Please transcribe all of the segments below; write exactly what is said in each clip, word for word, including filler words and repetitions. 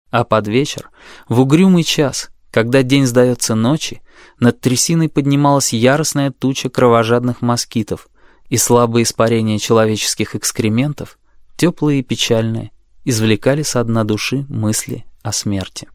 А под вечер, в угрюмый час, когда день сдается ночи, над трясиной поднималась яростная туча кровожадных москитов, и слабые испарения человеческих экскрементов, теплые и печальные, извлекали со дна души мысли о смерти.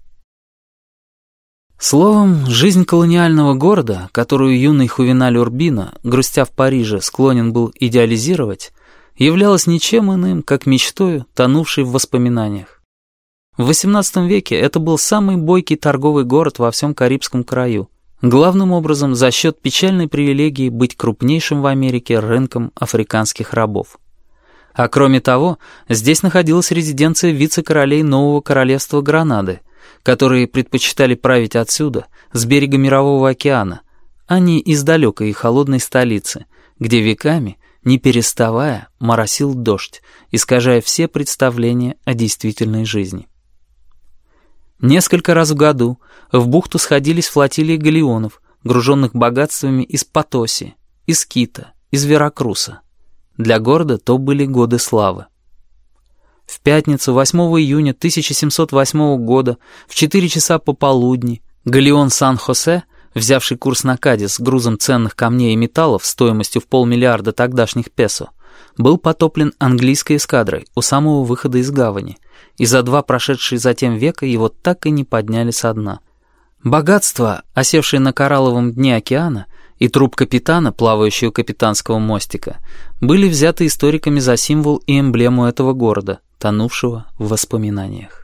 Словом, жизнь колониального города, которую юный Хувеналь Урбино, грустя в Париже, склонен был идеализировать, являлась ничем иным, как мечтою, тонувшей в воспоминаниях. В восемнадцатом веке это был самый бойкий торговый город во всем Карибском краю, главным образом за счет печальной привилегии быть крупнейшим в Америке рынком африканских рабов. А кроме того, здесь находилась резиденция вице-королей нового королевства Гранады, которые предпочитали править отсюда, с берега Мирового океана, а не из далекой и холодной столицы, где веками, не переставая, моросил дождь, искажая все представления о действительной жизни. Несколько раз в году в бухту сходились флотилии галеонов, груженных богатствами из Потоси, из Кита, из Веракруса. Для города то были годы славы. В пятницу, восьмого июня тысяча семьсот восьмого года, в четыре часа пополудни, галеон Сан-Хосе, взявший курс на Кадис с грузом ценных камней и металлов стоимостью в полмиллиарда тогдашних песо, был потоплен английской эскадрой у самого выхода из гавани, и за два прошедшие затем века его так и не подняли со дна. Богатство, осевшее на коралловом дне океана, и труп капитана, плавающего у капитанского мостика, были взяты историками за символ и эмблему этого города, тонувшего в воспоминаниях.